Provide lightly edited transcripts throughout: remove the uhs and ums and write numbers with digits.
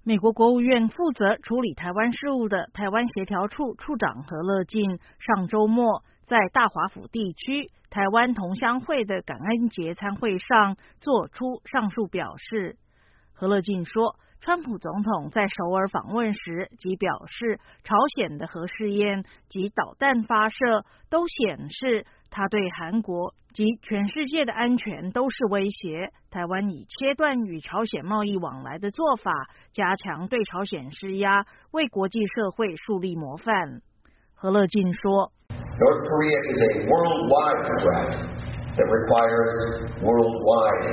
美国国务院负责处理台湾事务的台湾协调处处长何乐进上周末在大华府地区台湾同乡会的感恩节餐会上做出上述表示。何乐进说，川普总统在首尔访问时即表示，朝鲜的核试验及导弹发射都显示他对韩国及全世界的安全都是威胁。台湾以切断与朝鲜贸易往来的做法，加强对朝鲜施压，为国际社会树立模范。何乐进说， North Korea is a worldwide threat that requires worldwide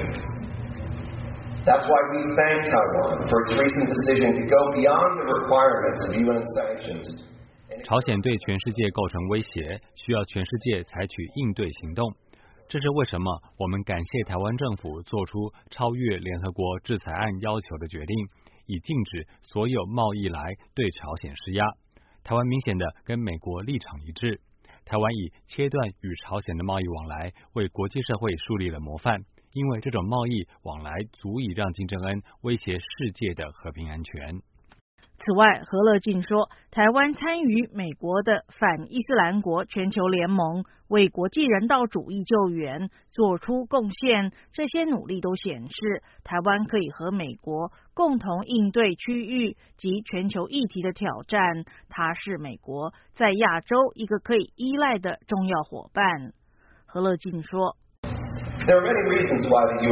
action.That's why we thank Taiwan for its recent decision to go beyond the requirements of UN sanctions. 朝鲜对全世界构成威胁，需要全世界采取应对行动。这是为什么我们感谢台湾政府做出超越联合国制裁案要求的决定，以禁止所有贸易来对朝鲜施压。台湾明显的跟美国立场一致，台湾以切断与朝鲜的贸易往来，为国际社会树立了模范。因为这种贸易往来足以让金正恩威胁世界的和平安全。 此外，何乐进说，台湾参与美国的反伊斯兰国全球联盟，为国际人道主义救援做出贡献，这些努力都显示台湾可以和美国共同应对区域及全球议题的挑战，它是美国在亚洲一个可以依赖的重要伙伴。何乐进说， There are many reasons why the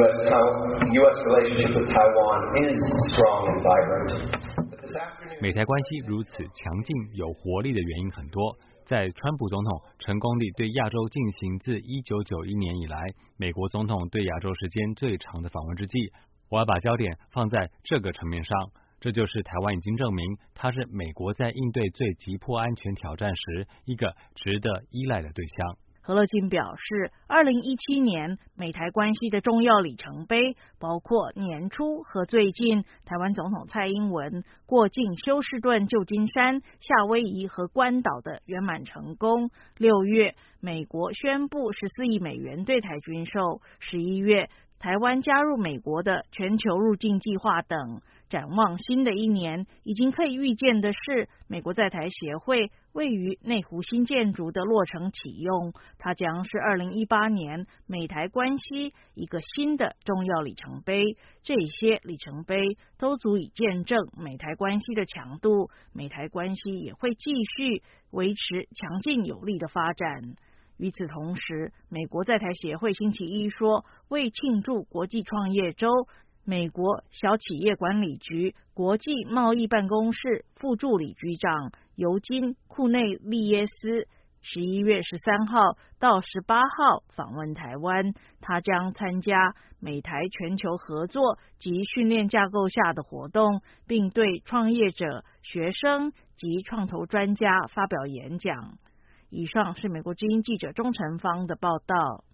U.S. relationship with Taiwan is strong and vibrant. 美台关系如此强劲有活力的原因很多。在川普总统成功地对亚洲进行自1991年以来美国总统对亚洲时间最长的访问之际，我要把焦点放在这个层面上。这就是台湾已经证明它是美国在应对最急迫安全挑战时一个值得依赖的对象。 何乐进表示，2017年美台关系的重要里程碑，包括年初和最近台湾总统蔡英文过境休士顿、旧金山、夏威夷和关岛的圆满成功。6月，美国宣布14亿美元对台军售；11月，台湾加入美国的全球入境计划等。展望新的一年，已经可以预见的是，美国在台协会位于内湖新建筑的落成启用，它将是2018年美台关系一个新的重要里程碑。这些里程碑都足以见证美台关系的强度，美台关系也会继续维持强劲有力的发展。与此同时，美国在台协会星期一说，为庆祝国际创业周，美国小企业管理局国际贸易办公室副助理局长尤金·库内利耶斯11月13号到18号访问台湾，他将参加美台全球合作及训练架构下的活动，并对创业者、学生及创投专家发表演讲。以上是美国之音记者钟成芳的报道。